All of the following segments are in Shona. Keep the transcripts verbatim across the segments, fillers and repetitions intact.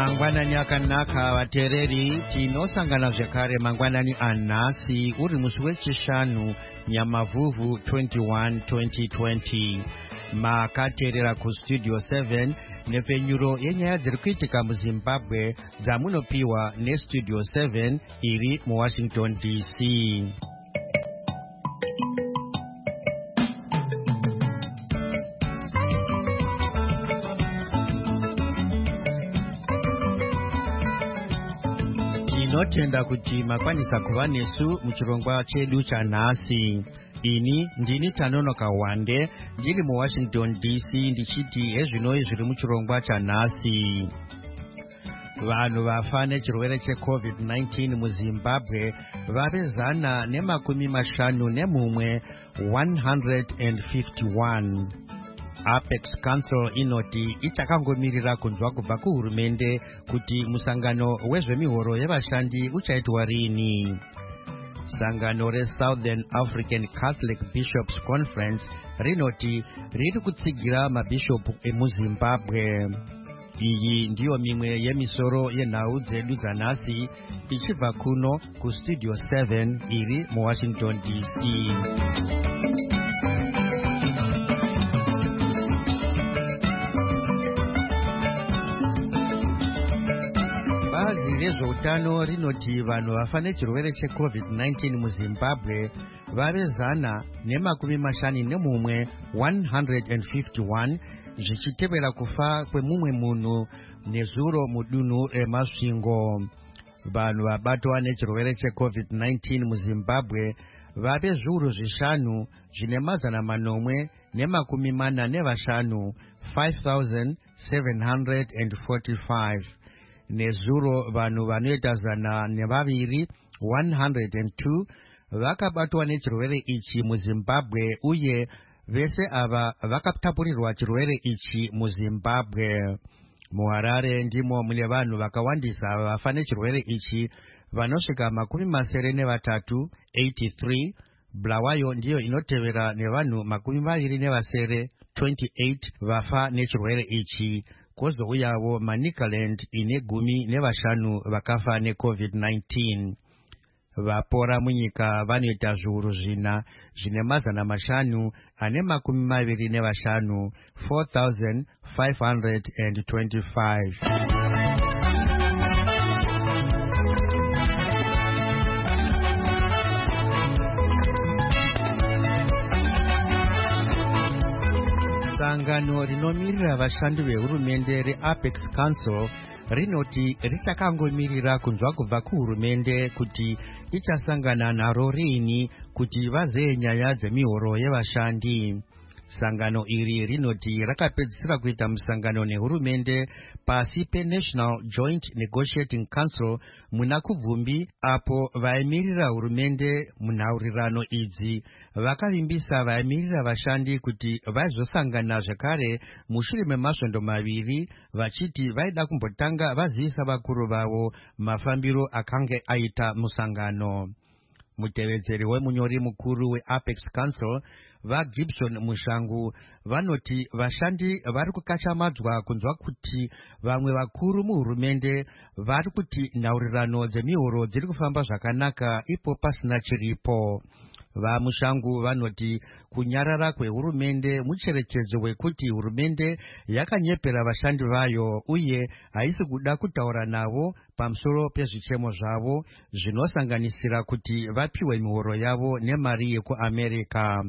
Mangwanani akanaka vateereri, tinosangana zvakare mangwanani anhasi uri musi wechishanu Nyamavhuvhu twenty-one twenty twenty. Makateerera kustudio seven nepfenyuro yenyaya dziri kuitika muZimbabwe dzamunopiwa nestudio seven iri muWashington D C. Tinotenda kuti makwanisa kuva nesu muchirongwa chedu chanhasi. Ini ndini Tanonoka Wande ndiri muWashington D C ndichiti hezvinoi zviri muchirongwa chanhasi. Vanhu vafa nechirwere checovid nineteen muZimbabwe vave zana nemakumi mashanu nemumwe one hundred fifty-one. Apex Council inoti ichakangomirira kunzwa kubva kuhurumende kuti musangano wezvemihoro yevashandi uchaitwa rini. Sangano reSouthern African Catholic Bishops Conference rinoti riri kutsigira mabhishopu emuZimbabwe. Iyi ndiyo mimwe yemisoro yenhau dzedu dzanhasi ichibva kuno kustudio seven iri muWashington D C. Bazi rezveutano rinoti vanhu vafa nechirwere checovid nineteen muZimbabwe vave zana nemakumi mashanu nemumwe one hundred fifty-one, zvichitevera kufa kwemumwe munhu nezuro mudunhu remasvingo. Vanhu vabatwa nechirwere checovid nineteen muZimbabwe vave zviuru zvishanu zvine mazana manomwe nemakumi mana nevashanu five thousand seven hundred forty-five. Nezuro vanhu vanoita zana nevaviri one hundred two vakabatwa nechirwere ichi muZimbabwe, uye vese ava vakatapurirwa chirwere ichi muZimbabwe. MuHarare ndimo mune vanhu vakawandisa vafa nechirwere ichi vanosvika makumi masere nevatatu eighty-three. Bulawayo ndiyo inotevera nevanhu makumi maviri nevasere twenty-eight vafa nechirwere ichi. Kwozouyawo Manicaland ine gumi nevashanu vakafa necovid nineteen. Vapora munyika vanoita zviuru zvina zvine mazana mashanu ane makumi maviri nevashanu four thousand five hundred twenty-five. Sangano rinomirira vashandi vehurumende reApex Council rinoti richakangomirira kunzwa kubva kuhurumende kuti ichasangana naro rini kuti vazeye nyaya dzemihoro yevashandi. Sangano iri rinoti rakapedzisira kuita musangano nehurumende pasi peNational Joint Negotiating Council muna kubvumbi, apo vaemirira hurumende munhaurirano idzi vakavimbisa vaemirira vashandi kuti vaizosangana zvakare mushure memasvondo maviri, vachiti vaida kumbotanga vazivisa vakuru vavo mafambiro akange aita musangano. Mutevedzeri wemunyori mukuru weApex Council vaGibson Mushangu vanoti vashandi vari kukachamadzwa kunzwa kuti vamwe vakuru muhurumende vari kuti nhaurirano dzemihoro dziri kufamba zvakanaka ipo pasina chiripo. VaMushangu vanoti kunyarara kwehurumende mucherechedzo wekuti hurumende yakanyepera vashandi vayo uye haisi kuda kutaura navo pamusoro pezvichemo zvavo zvinosanganisira kuti vapiwe mihoro yavo nemari yekuAmerica.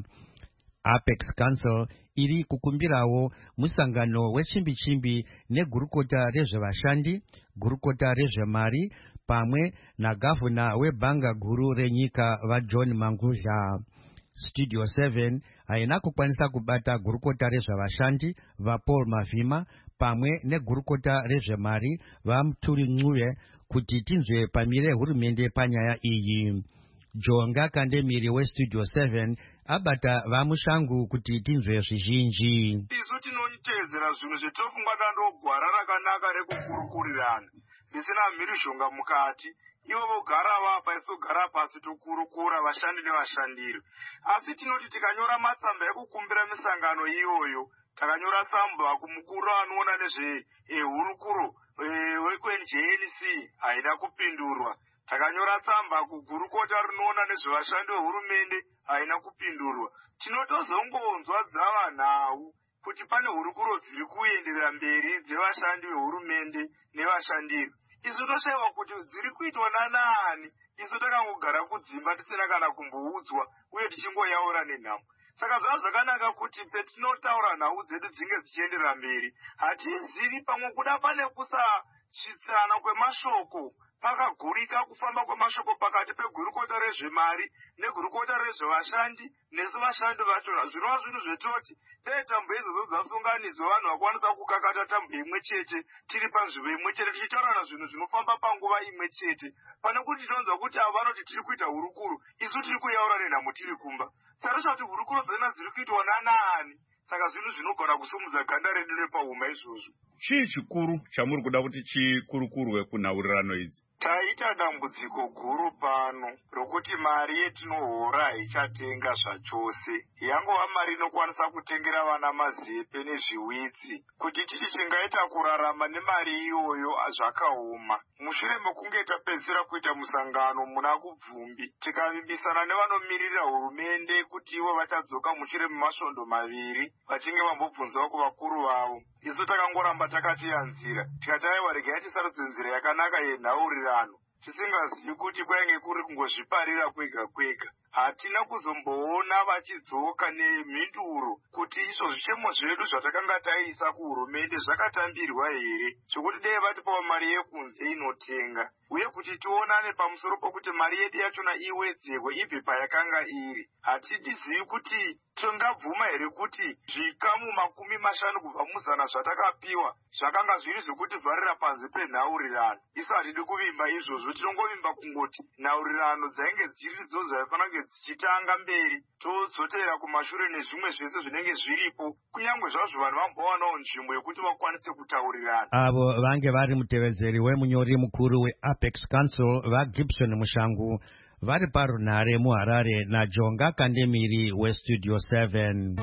Apex Council iri kukumbirawo musangano wechimbi-chimbi negurukota rezvevashandi, gurukota rezvemari pamwe nagavhuna webhanga guru renyika vaJohn Mangudya. Studio seven haina kukwanisa kubata gurukota rezvevashandi vaPaul Mavhima pamwe negurukota rezvemari vaMuturi Ncube kuti tinzwe pamire hurumende panyaya iyi. Jonga Kandemiri weStudio seven abata vaMushangu kuti tinzwe zvizhinji. Isu tinotedzera zvinhu zvetofungwa kandogwara rakanaka rekukurukurirana risina mhirizhonga mukati. Ivo vogara vapa isogara pasi tokurukura vashandi nevashandiri. Asi tinoti tikanyora matsamba ekukumbira misangano iyoyo takanyora tsamba kumukuru anoona nezvehurukuro wekwenj N C haina kupindurwa. Takanyora tsamba kugurukota rinoona nezvevashandi vehurumende haina kupindurwa. Tinotozongonzwa dzava nhau kuti pane hurukuro dziri kuenderera mberi dzevashandi vehurumende nevashandiri. Isu toshayiwa kuti dziri kuitwa nanaani. Isu takangogara kudzimba tisina kana kumboudzwa uye tichingoyaura nenhamo. Saka zvava zvakanaka kuti petinotaura nhau dzedu dzinge dzichienderera mberi, hatizivi pamwe kuda pane kusasvitsirana kwemashoko, pakagurika kufamba kwemashoko pakati pegurukota rezvemari negurukota rezvevashandi nesu vashandi vachona. Zvinova zvinhu zvetoti dai tambo idzodzo dzasunganidzwa vanhu vakwanisa kukakata tambo imwe chete tiri panzvimbo imwe chete tichitaurana zvinhu zvinofamba panguva imwe chete, pane kuti tinonzwa kuti avo vanoti tiri kuita hurukuro, isu tiri kuyaura nenhamo tiri kumba. Sarisha kuti hurukuro dzena dziri kuitwa nanaani. Saka zvinhu zvinogona kusumudza ganda redu repahuma izvozvo. Chii chikuru chamuri kuda kuti chikurukurwe kunhaurirano idzi? Taita dambudziko guru pano rokuti mari yetinohora haichatenga zvachose. Yangova mari inokwanisa kutengera vana mazepe nezviwitsi. Kuti titi tingaita kurarama nemari iyoyo zvakaoma. Mushure mekunge tapedzera kuita musangano muna kubvumbi, tikavimbisana nevanomirira hurumende kuti ivo vachadzoka mushure memasvondo maviri vachinge vambobvunzawo kuvakuru vavo. Isu takangoramba takatiyanzira tikati aiwa regai tisarudze nzira yakanaka yenhaurirano, tisingazivi kuti kwainge kuri kungozviparira kwega kwega. Hatina kuzomboona vachidzoka nemhinduro kuti izvo zvichemo zvedu zvatakanga taisa kuhurumende zvakatambirwa here, zvokuti dai vatipawo mari yekunze inotenga, uye kuti tionane pamusoro pokuti mari yedu yachona iwedzerwe ibve payakanga iri. Hatizivi kuti tingabvuma here kuti zvikamu makumi mashanu kubva muzana zvatakapiwa zvakanga zviri zvokuti vharira panze penhaurirano. Isu hatidi kuvimba izvozvo, tinongovimba kungoti nhaurirano dzainge dziri dzo zvaifanira dzichitanga mberi, todzotera kumashure nezvimwe zvese zvinenge zviripo, kunyange zvazvo vanhu vambowanawo nzvimbo yekuti vakwanise kutaurirana. Avo vange vari mutevedzeri wemunyori mukuru weApex Council vaGibson Mushangu vari parunhare muHarare naJonga Kandemiri weStudio seven.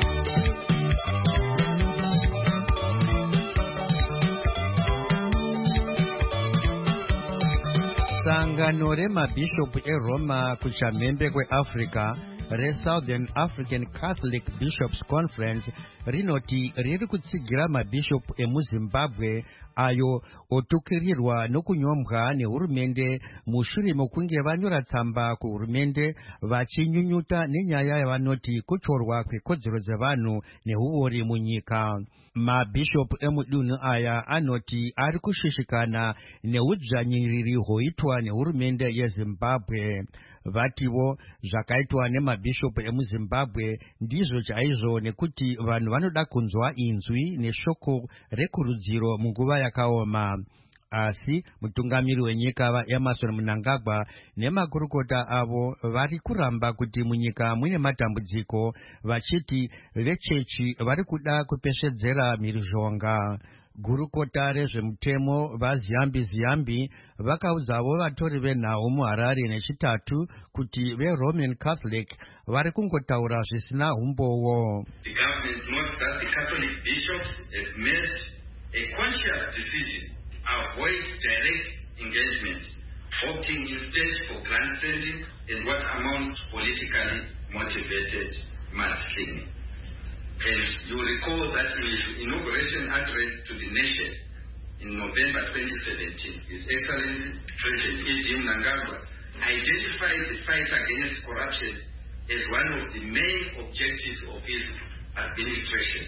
Sangano remabhishopu eRoma kuchamhembe kweAfrica reSouthern African Catholic Bishops Conference rinoti riri kutsigira mabhishopu emuZimbabwe ayo otukirirwa nokunyombwa nehurumende mushure mekunge vanyora tsamba kuhurumende vachinyunyuta nenyaya yavanoti kuchorwa kwekodzero dzevanhu nehuori munyika. Mabhishopu emudunhu aya anoti ari kushishikana neudzvanyiriri hwoitwa nehurumende yeZimbabwe. Vativo zvakaitwa nemabhishopu emuZimbabwe ndizvo chaizvo, nekuti vanhu vanoda kunzwa inzwi neshoko rekurudziro munguva yakaoma. Asi mutungamiri wenyika vaEmerson Mnangagwa nemakurukota avo vari kuramba kuti munyika mune matambudziko, vachiti vechechi vari kuda kupeshedzera mhirizhonga. Gurukota rezvemutemo vaZiyambi Ziyambi vakaudzawo vatori venhau muHarare nechitatu kuti veRoman Catholic vari kungotaura zvisina umbowo. The government knows that the Catholic bishops have made a conscious decision to avoid direct engagement, opting instead for grandstanding and what amounts to politically motivated mudslinging. And you recall that in his inauguration address to the nation in November twenty seventeen, His Excellency President E D Mnangagwa identified the fight against corruption as one of the main objectives of his administration.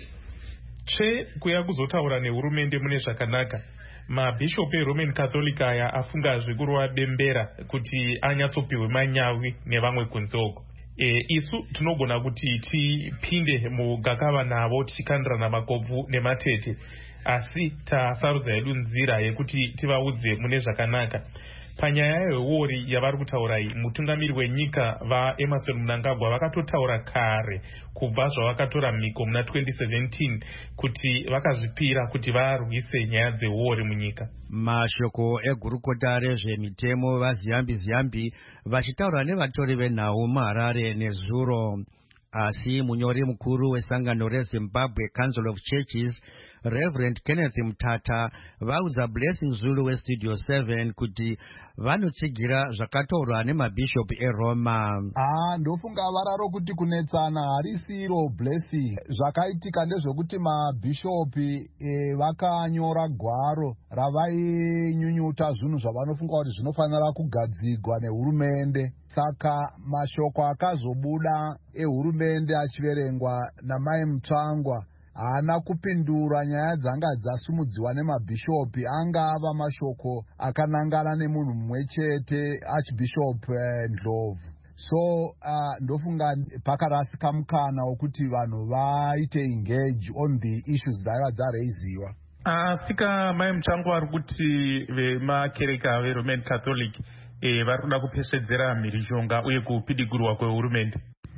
Che kuya kuzotaura nehurumende mune zvakanaka. Mabhishopu eRoman Catholic aya afunga zvikuru bembera kuti anyatsopiwe manyawi nevamwe kunzoko. E, isu tinogona kuti tipinde mugakava navo tichikandirana makobvu nematete, asi tasarudza yedu nzira yekuti tivaudze mune zvakanaka. Panyaya yewori yavari kutaura iyi, mutungamiri wenyika vaEmerson Mnangagwa vakatotaura kare kubva zvavakatora mhiko muna twenty seventeen kuti vakazvipira kuti varwise nyaya dzewori munyika. Mashoko egurukota rezvemitemo vaZiyambi Ziyambi vachitaura nevatori venhau muHarare nezuro. asi munyori mukuru wesangano reZimbabwe Council of Churches Reverend Kenneth Mutata vaudza Blessing Zulu weStudio seven kuti vanotsigira zvakataurwa nemabhishop eRoma. Ah, ndofunga vararo kuti kunetsana harisiro Blessing. Zvakaitika ndezvekuti mabhishopi e, vakanyora gwaro ravainyunyuta zvinhu zvavanofunga kuti zvinofanira kugadzirwa nehurumende. Saka mashoko akazobuda ehurumende achiverengwa naMai Mutsvangwa haana kupindura nyaya dzanga dzasimudziwa nemabhishopi, angava mashoko akanangana nemunhu mumwe chete, Archbishop eh, Ndlovu. So uh, ndofunga pakarasika mukana wokuti vanhu vaite engage on the issues dzaiva dzareiziwa. Asika Mai Mutsvangwa ari kuti vemakereka veRoman Catholic eh, vari kuda kupesvedzera mhirizhonga uye kupidigurwa kwehurumende.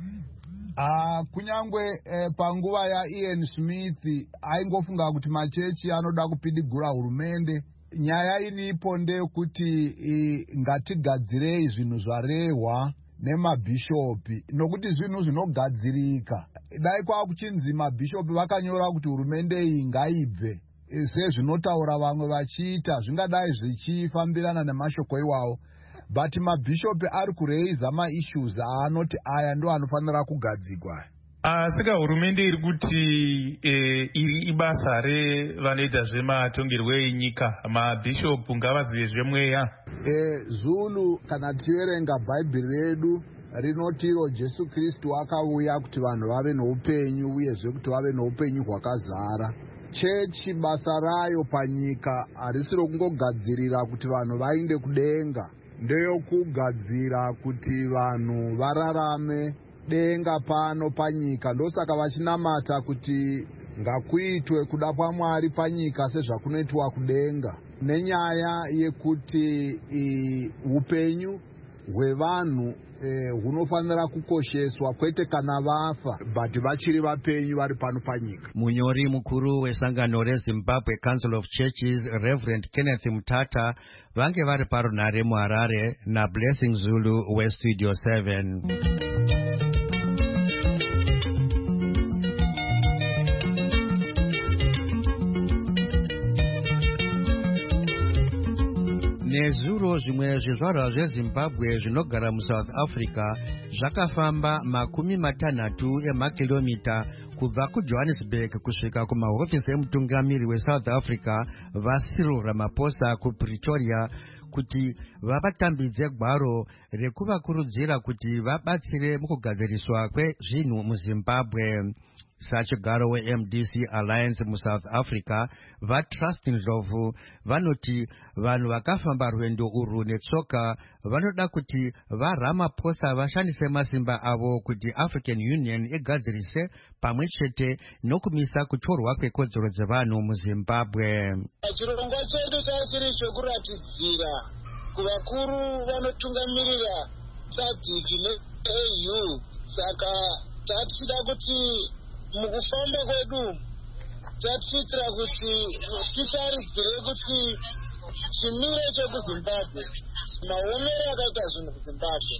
Uh, kunyangwe eh, panguva ya Ian Smith aingofunga kuti machechi anoda kupidigura hurumende. Nyaya inipo ndeyekuti eh, ngatigadzirei zvinhu zvarehwa nemabhishopi, nokuti zvinhu zvinogadzirika. Dai kwa kuchinzi mabhishopi vakanyora kuti hurumende iyi ngaibve, e, sezvinotaura vamwe vachiita zvingadai zvichifambirana nemashoko iwawo. But mabhishopi ari kureiza ma-issues aanoti aya ndo anofanira kugadzirwa. Saka hurumende iri kuti e, iri ibasa revanoita zvematongerwo enyika, mabhishopu ngavazive zvemweya. E, Zulu kana tiverenga bhaibheri redu rinotiro Jesu Kristu akauya kuti vanhu vave noupenyu uyezve kuti vave noupenyu hwakazara. Chechi basa rayo panyika harisi rokungogadzirira kuti vanhu vainde kudenga, ndeyokugadzira kuti vanhu vararame denga pano panyika. Ndosaka vachinamata kuti ngakuitwe kuda kwaMwari panyika sezvakunoitwa kudenga, nenyaya yekuti upenyu hwevanhu e, hunofanira kukosheswa kwete kana vafa but vachiri vapenyu vari pano panyika. Munyori mukuru wesangano reZimbabwe Council of Churches Reverend Kenneth Mutata vange vari parunhare muHarare naBlessing Zulu weStudio seven. Nezuro zvimwe zvizvarwa zveZimbabwe zvinogara muSouth Africa zvakafamba makumi matanhatu emakilomita kubva kuJohannesburg kusvika kumahofisi emutungamiri weSouth Africa vaCyril Ramaphosa kuPretoria kuti vavatambidze gwaro rekuvakurudzira kuti vabatsire mukugadziriswa kwezvinhu muZimbabwe. Sachigaro weM D C Alliance muSouth Africa vaTrust Ndlovu vanoti vanhu vakafamba rwendo urwu netsoka vanoda kuti vaRamaphosa vashandise masimba avo kuti African Union igadzirise pamwe chete nokumisa kutorwa kwekodzero dzevanhu muZimbabwe. Chirongwa chedu chachiri chokuratidzira kuvakuru vanotungamirira SADC neA U. Saka tatichida kuti mukufamba kwedu tatiitira kuti titaridzire kuti chimiro chekuZimbabwe, maomero akaita zvinhu kuZimbabwe,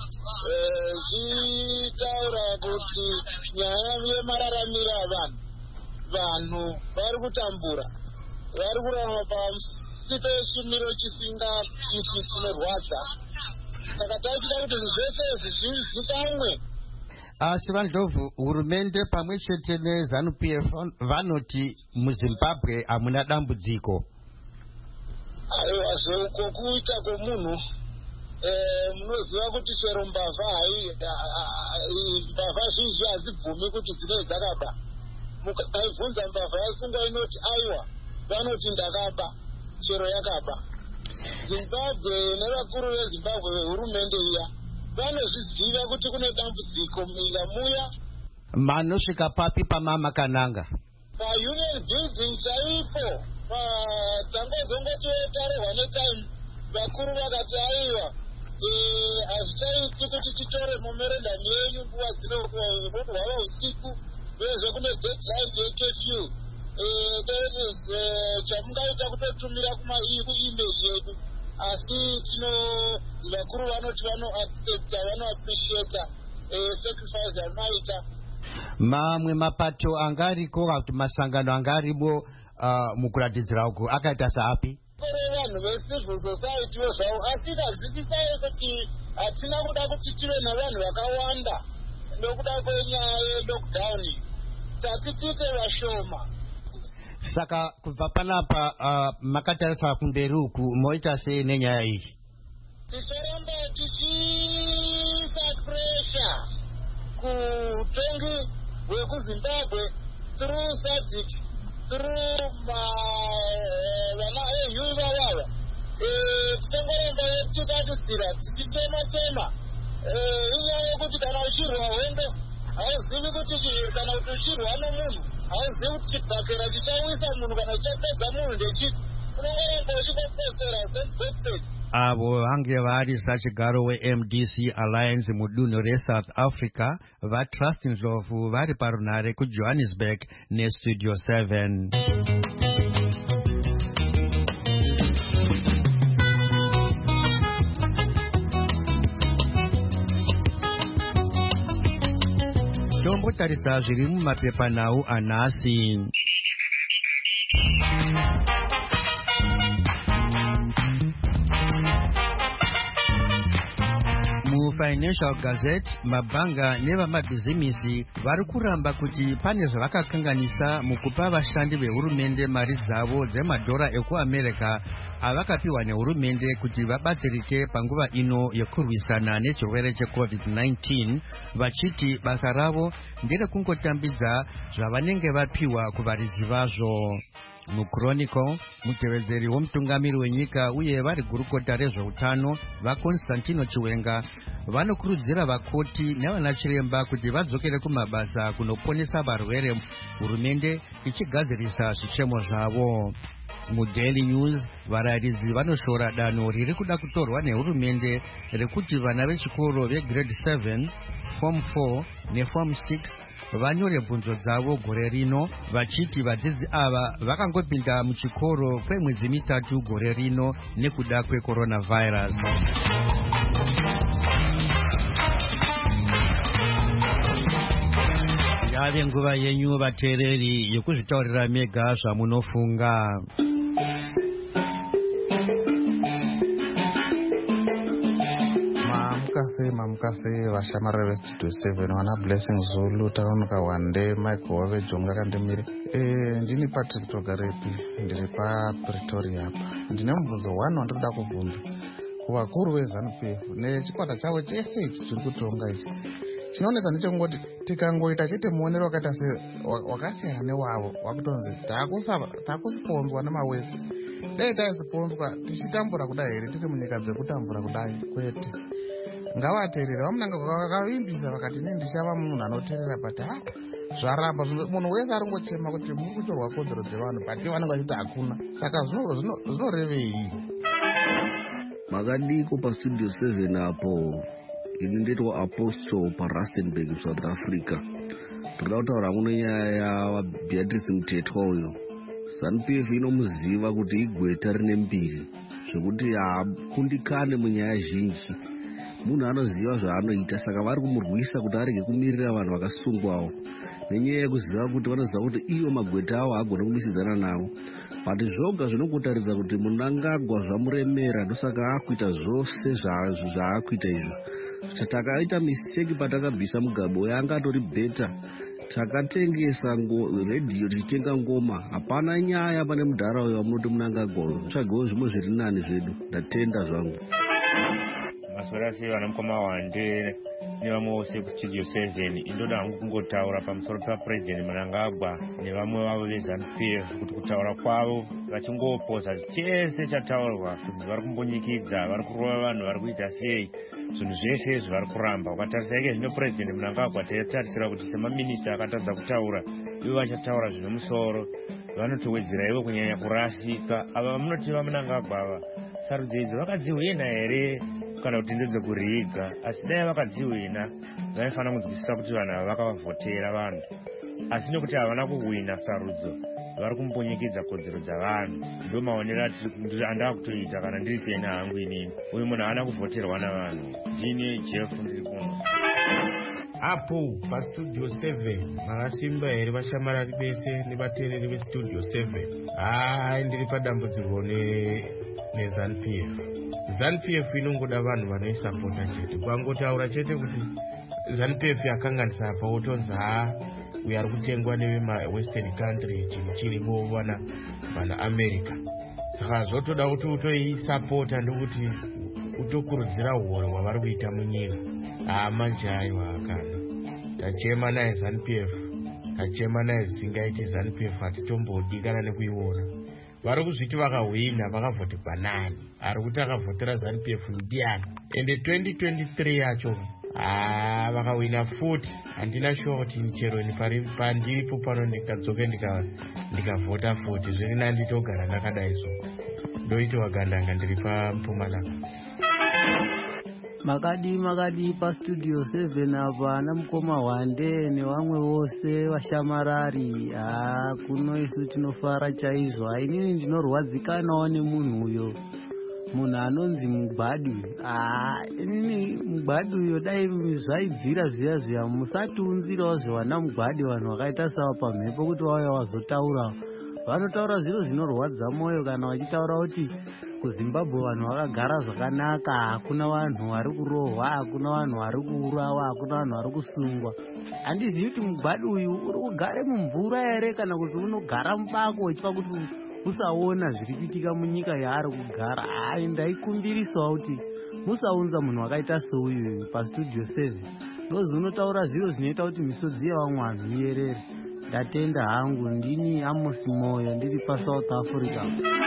zvitaura kuti nyaya yemararamiro avanhu, vanhu vari kutambura, vari kurarama pasi pechimiro chisingaiti chinorwadza. Saka tachida kuti zvese izvi zvizikanwe. Asi Vandlovu, hurumende pamwe chete neZANU P F vanoti muZimbabwe hamuna dambudziko. Aiwa, zveuko kuita kwomunhu munoziva kuti chero mbavha mbavha zhinji hadzibvumi kuti dzinenge dzakaba. Mukaibvunza mbavha yasungwa inoti aiwa, vanoti ndakaba, chero yakaba. Zimbabwe nevakuru veZimbabwe vehurumende iya vanozviziva kuti kune dambudziko munyika muya. Manosvika papi pamama kananga? PaUnion Building chaipo, tangozongototarirwa netime, vakuru vakati aiwa, hazvichaiti kuti titore memorandum yenyu nguva dzinohwava usiku, uyezve kune deadline yecurfew. Chamungaita kutotumira kumaemail yedu, asi tino vakuru vanoti vano accepta, vano appreciate sacrifice yamaita. Mamwe mapato angariko kana kuti masangano angaribo uh, mukuratidzira uku akaita saapi? Kore vanhu vecivil society vezvavo, asi tazvikisai kuti hatina kuda kuti tive navanhu vakawanda nokuda kwenyaya yelockdown, tati tiite vashoma. Saka kubva panapa uh, makatarisa kumberi uku moita sei nenyaya iyi? Ticharamba tichiisa pressure kutongi wekuZimbabwe through SADC, through vana EU vavava. Tichangoramba tichitarisira tichichema chema inyaya yekuti kana uchirwa hondo hauzivi kuti kana kuti uchirwa nomunhu hauzivi kuti chibhakera chichawisa munhu kana chichapedza munhu ndechiti unongoramba uchikopedzera sembetsei. Avo vange vari sachigaro we-M D C Alliance mudunhu reSouth Africa vaTrust Ndlovu vari parunare kuJohannesburg neStudio seven. Tombotarisa zviri mumapepanhau anhasi. Financial Gazette, mabhanga nevamabhizimisi vari kuramba kuti pane zvavakakanganisa mukupa vashandi vehurumende mari dzavo dzemadhora ekuAmerica avakapiwa nehurumende kuti vabatsirike panguva ino yekurwisana nechirwere checovid nineteen, vachiti basa ravo nderekungotambidza zvavanenge vapiwa kuvaridzi vazvo. Muchronicle, mutevedzeri womutungamiri wenyika uye vari gurukota rezveutano vaConstantino Chiwenga vanokurudzira vakoti nevanachiremba kuti vadzokere kumabasa kunoponesa varwere, hurumende ichigadzirisa zvichemo zvavo. MuDaily News, varayiridzi vanoshora danho riri kuda kutorwa nehurumende rekuti vana vechikoro vegrade seven, form four neform six vanyore bvunzo dzavo gore rino, vachiti vadzidzi ava vakangopinda muchikoro kwemwedzi mitatu gore rino nekuda kwecoronavirus. Yave nguva yenyu vateereri yekuzvitaurira mega zvamunofunga. Mamukase mamukase vashamari veStudio seven, vana Blessing Zulu, Tarunuka Wande, Mike Wave Jonga Kandemire. Eh, ndini Patrick Togarepi, ndiri paPretoria hapa. Ndine mubvunzo one wandoda kubvunza kuvakuru veZANU-P F nechikwata chavo chese ichi chiri kutonga ichi. Chinoonesa ndechekungoti tikangoita chete muonero wakaita wakasiyana newavo wakutonzi takusponzwa nemawesi. Dai taisponzwa tichitambura kudai here tiri munyika dzekutambura kudai kwete. Ngavateerere vamunanga vakavimbisa vakati ini ndichava munhu anoteerera pati ha zvaramba munhu wese aringochema kuti muri kutorwa kodzero dzevanhu pati vanenge vachiti hakuna. Saka zvinorevei? Makadiko paStudio seven apo ini ndetwa Apostle paRustenburg South Africa. Toda kutaura muno nyaya yaBeatrice Mtetwa uyo. ZANU-P F inomuziva kuti igweta rine mbiri zvekuti hakundikane munyaya zhinji. Munhu anoziva zvaanoita, saka vari kumurwisa kuti arege kumirira vanhu vakasungwawo nenyaya yekuziva kuti vanoziva kuti iyo magweta avo haagone kumisidzana navo. Pati zvoga zvinokutaridza kuti Mnangagwa zvamuremera, ndosaka akuita zvose zvaakuita izvo. Takaita mistake patakabvisa Mugabo yangatori beta, takatengesa redhiyo tichitenga ngoma. Hapana nyaya pane mudhara munoti Mnangagwa tsvagewo zvimwe zviri nani zvedu. Ndatenda zvangu. Maswera sei vana mukoma Wande nevamwe vose kuStudio seven, indoda hangu kungotaura pamusoro paPresident Mnangagwa nevamwe vavo veZANU-P F kuti kutaura kwavo vachingopoza chese chataurwa kuti vari kumbonyikidza, vari kurova vanhu, vari kuita sei, zvinhu zvese izvi vari kuramba. Ukatarisa ike zvino President Mnangagwa taitarisira kuti semaminista akatadza kutaura ivo vachataura zvine musoro, vanotowedzera ivo kunyanya kurasika. Ava munoti vaMnangagwa ava sarudzo idzi vakadzihwina here kana kuti ndedzekuriga? Asi dai vakadzihwina vaifanira kunzwisisa kuti vanhu ava vakavavhotera vanhu, asi nekuti havana kuhwina sarudzo vari kumbonyikidza kodzero dzavanhu. Ndo maonero andava kutoita kana ndiri sena hangu inini. Uyu munhu haana kuvhoterwa navanhu. Ndini Jeff ndiri kuno. apo pastudio seven makasimba here vashamarari vese nevateereri vestudio seven. Hai, ndiri padambudzirwo nezanupf. Zanupf inongoda vanhu vanoisapota chete, kwangotaura chete kuti Zanupf yakanganisa apa wotonzi ha uyo ari kutengwa nevemawestern country chinhu chirimo vana vana America. Saka zvotoda kuti utoisapota ndokuti utokurudzira uhoyo hwavari kuita munyika. Ah, manje aiwa kana tachema naye Zanupf, tachema naye zisingaiti Zanupf hatitombodi kana nekuiona. Vari kuzviti vakahwina vakavhoterwa nani, ari kuti akavhotera Zanupf ndiani, ende twenty twenty-three yacho ah vakahwina futi. Handina sure kuti chero pandiripo pano ndikadzoke ndikavhota futi, zviri nanditogara ndakadai so ndoitiwa gandanga ndiri paMpumalanga. Makadi makadi pa studio seven apa namukoma Wande nevamwe vose vashamarari. Ah, kuno isu tinofara chaizvo. Inini ndinorwadzikanawo nemunhu uyo, munhu anonzi Mugwadu. Ah, inini Mugwadu uyo dai zvaibvira zviya zviya musatiunzirawo zvewana Mugwadu, vanhu vakaita sawa pamhepo kuti vauya vazotaura. Vanotaura zviro zvinorwadza mwoyo kana vachitaura kuti kuZimbabwe vanhu vakagara zvakanaka, hakuna vanhu vari kurohwa, hakuna vanhu vari kuurawa, hakuna vanhu vari kusungwa. Handizivi kuti Mugwadu uyu uri kugare mumvura here kana kuti unogara mubako uchipa kuti usaona zviri kuitika munyika yaari kugara. Hai, ndaikumbirisawo kuti musaunza munhu wakaita seuyu pastudio seven, ndozi unotaura zviro zvinoita kuti misodzi yevamwe vanhu iyerere. Ndatenda hangu, ndini Amos Moyo, ndiri paSouth Africa.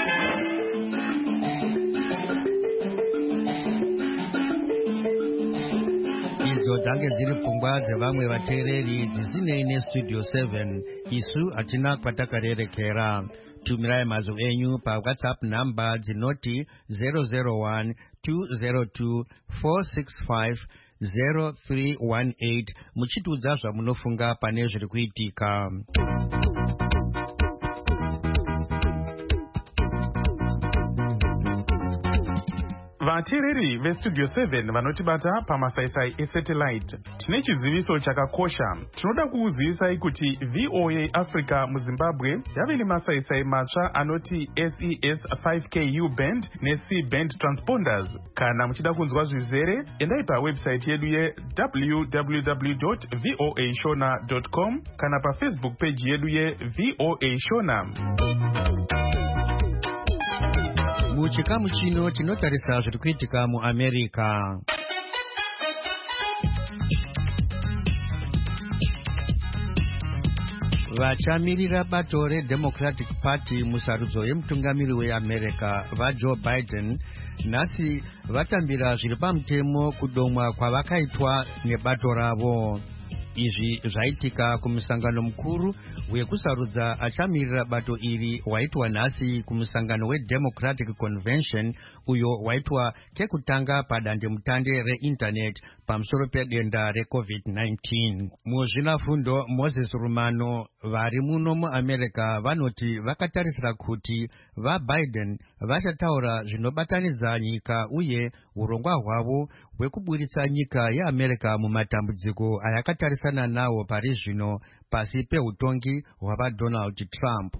Idzo dzange dziri pfungwa dzevamwe vateereri dzisinei nestudio seven. Isu hatina kwatakarerekera. Tumirai mazwi enyu pa WhatsApp number dzinoti zero zero one two zero two four six five zero three one eight muchitiudza zvamunofunga pane zviri kuitika. Vateereri vestudio seven vanotibata pamasaisai esatellite, tine chiziviso chakakosha. Tinoda kukuzivisai kuti V O A Africa muZimbabwe yave nemasaisai matsva anoti S E S five K U band ne-C band transponders. Kana muchida kunzwa zvizere, endai pawebsite yedu ye w w w dot v o a shona dot com kana pafacebook page yedu ye V O A Shona. Muchikamu chino tinotarisa zviri kuitika muAmerica. Vachamirira bato reDemocratic Party musarudzo yemutungamiri weAmerica vaJoe Biden nhasi vatambira zviri pamutemo kudomwa kwavakaitwa nebato ravo. Izvi zvaitika kumusangano mukuru wekusarudza achamirira bato iri waitwa nhasi kumusangano weDemocratic Convention uyo waitwa kekutanga padandemutande reinternet pamusoro pedenda reCovid nineteen. Muzvinafundo Moses Rumano vari muno muAmerica vanoti vakatarisira kuti vaBiden vachataura zvinobatanidza nyika uye urongwa hwavo hwekuburitsa nyika yeAmerica mumatambudziko ayakatarisana nawo pari zvino pasi peutongi hwavaDonald Trump.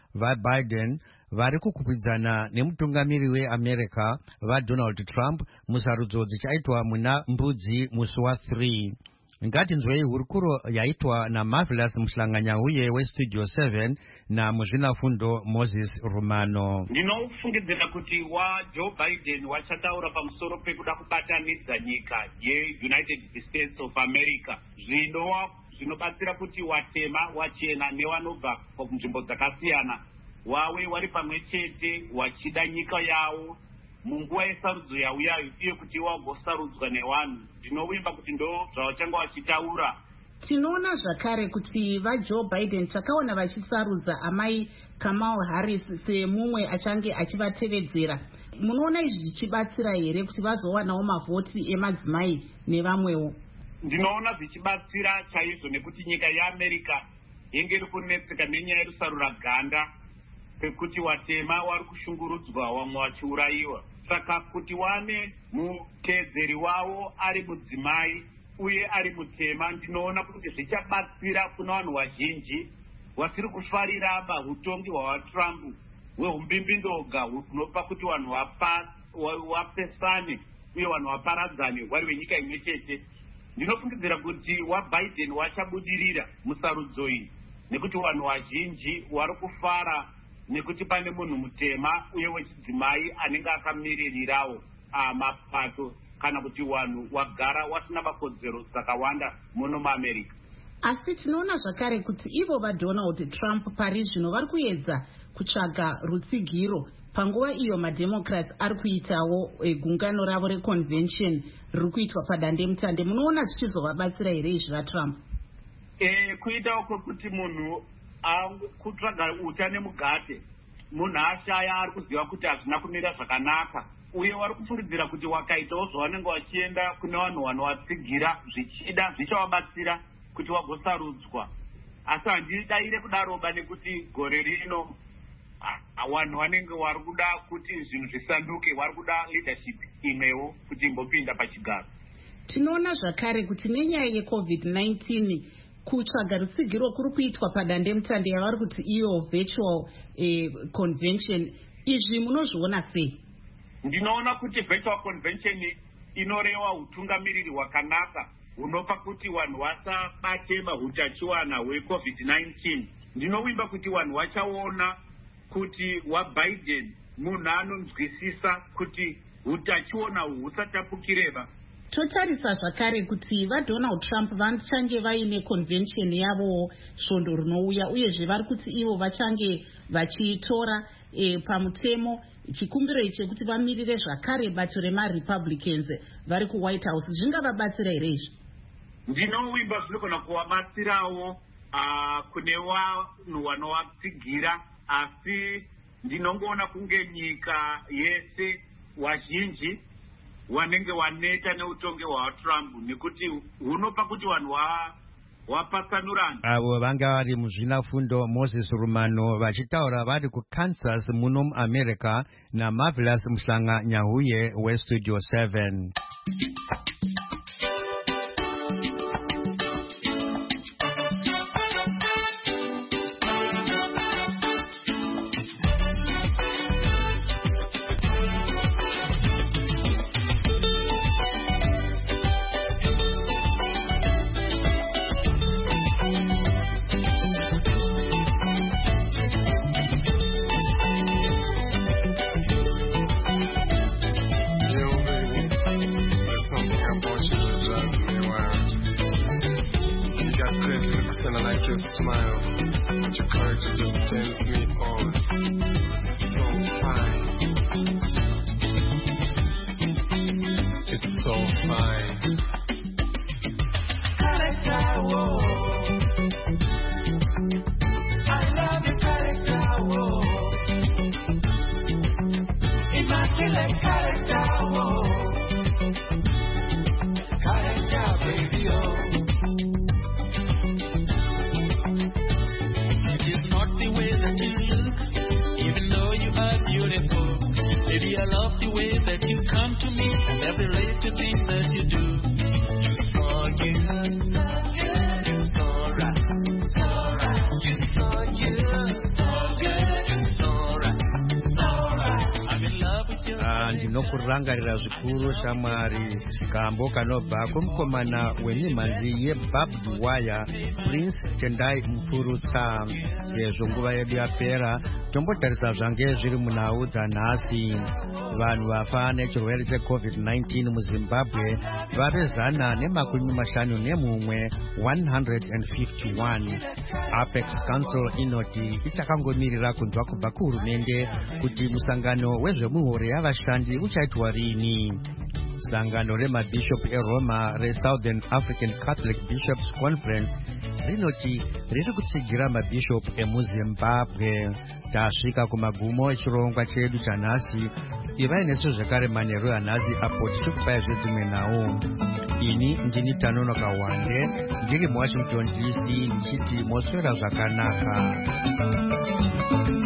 VaBiden vari kukwikwidzana nemutungamiri weAmerica vaDonald Trump musarudzo dzichaitwa muna Mbudzi musi wa3. Ngatinzwei hurukuro yaitwa naMarvelous Muhlanganyauye westudio seven namuzvinafundo Moses Rumano. Ndinofungidzira kuti waJoe Biden wachataura pamusoro pekuda kubatanidza nyika yeUnited States of America zvinova zvinobatsira kuti watema wachena nevanobva kunzvimbo dzakasiyana wawe vari pamwe chete wachida nyika yavo munguva yesarudzo yauyayo uye kuti wagosarudzwa nevanhu. Ndinovimba kuti ndo zvavachanga vachitaura. Tinoona zvakare kuti vaJoe Biden takaona vachisarudza amai Kamala Harris semumwe achange achivatevedzera. Munoona izvi zvichibatsira here kuti vazowanawo mavhoti emadzimai nevamwewo? Ndinoona zvichibatsira chaizvo nekuti nyika yeAmerica yenge iri kunetseka nenyaya yerusarura ganda pekuti watema wari kushungurudzwa wamwe vachiurayiwa. Saka kuti wane muteedzeri wavo ari mudzimai uye ari mutema, ndinoona kuti zvichabatsira kuna vanhu vazhinji vasiri kufarira utongi hwaTrump hwehumbimbindoga hunopa kuti vanhu vapesane uye vanhu vaparadzane vari venyika imwe chete. Ndinofungidzira kuti waBiden wachabudirira musarudzo iyi nekuti vanhu vazhinji vari kufara nekuti pane munhu mutema uye wechidzimai anenge akamiririrawo mapato kana kuti vanhu wagara wasina makodzero dzakawanda muno muAmerica. Asi tinoona zvakare kuti ivo vaDonald Trump pari zvino vari kuedza kutsvaga rutsigiro panguva iyo maDemocrats ari kuitawo e, gungano ravo reconvention riri kuitwa padandemutande. Munoona zvichizovabatsira here izvi vaTrump? E, kuitawo kwekuti munhu kutsvaga uta nemugate, munhu ashaya ari kuziva kuti hazvina kumira zvakanaka, uye vari kufungidzira kuti wakaitawo zvavanenge vachienda kune vanhu vanovatsigira zvichida zvichavabatsira kuti vagosarudzwa. Asi handidayire kudaroba nekuti gore rino vanhu vanenge vari kuda kuti zvinhu zvisanduke, vari kuda leadership imwewo kuti imbopinda pachigaro. Tinoona zvakare kuti nenyaya yecovid nineteen kutsvaga rutsigiro kuri kuitwa padandemutande yavari kuti iyo virtual eh, convention. Izvi munozviona sei? Ndinoona kuti virtual convention inoreva utungamiriri hwakanaka hunopa kuti vanhu vasabate hutachiwana hwecovid nineteen. Ndinovimba kuti vanhu vachaona kuti waBiden munhu anonzwisisa kuti hutachiona husatapukireba. Totarisa zvakare kuti vaDonald Trump vachange vaine convention yavo svondo rinouya, uyezve vari kuti ivo vachange vachitora e, pamutemo chikumbiro chekuti vamirire zvakare bato remaRepublicans vari kuWhite House. Zvingavabatsira here izvi? Ndinovimba zvinogona kuvabatsirawo uh, kune vanhu vanovatsigira, asi ndinongoona kunge nyika yese vazhinji vanenge vaneta neutongi hwaTrump nekuti hunopa kuti vanhu vapatsanurana. Avo vanga vari muzvinafundo Moses Rumano vachitaura vari kuKansas muno muAmerica naMarvelous Muhlanga Nyahuye weStudio seven. Ndinokurangarira zvikuru shamwari chikambo kanobva kumukomana wemimhanzi yeBarbed Wire Prince Tendai Mupurutsa. Sezvo nguva yedu yapera, tombotarisa zvange zviri munhau dzanhasi. Vanhu vafa nechirwere checovid nineteen muZimbabwe vave zana nemakumi mashanu nemumwe one hundred fifty-one. Apex Council inoti ichakangomirira kunzwa kubva kuhurumende kuti musangano wezvemuhoro yavashandi uchaitwa rini. Sangano remabhishop eRoma reSouthern African Catholic Bishops Conference rinoti riri kutsigira mabhishop emuZimbabwe. Tasvika kumagumo echirongwa chedu chanhasi. Ivai nesu zvakare manheru anhasi apo tichikupai zvedzimwe nhau. Ini ndini Tanonoka Wande ndiri muWashington D C ndichiti moswera zvakanaka.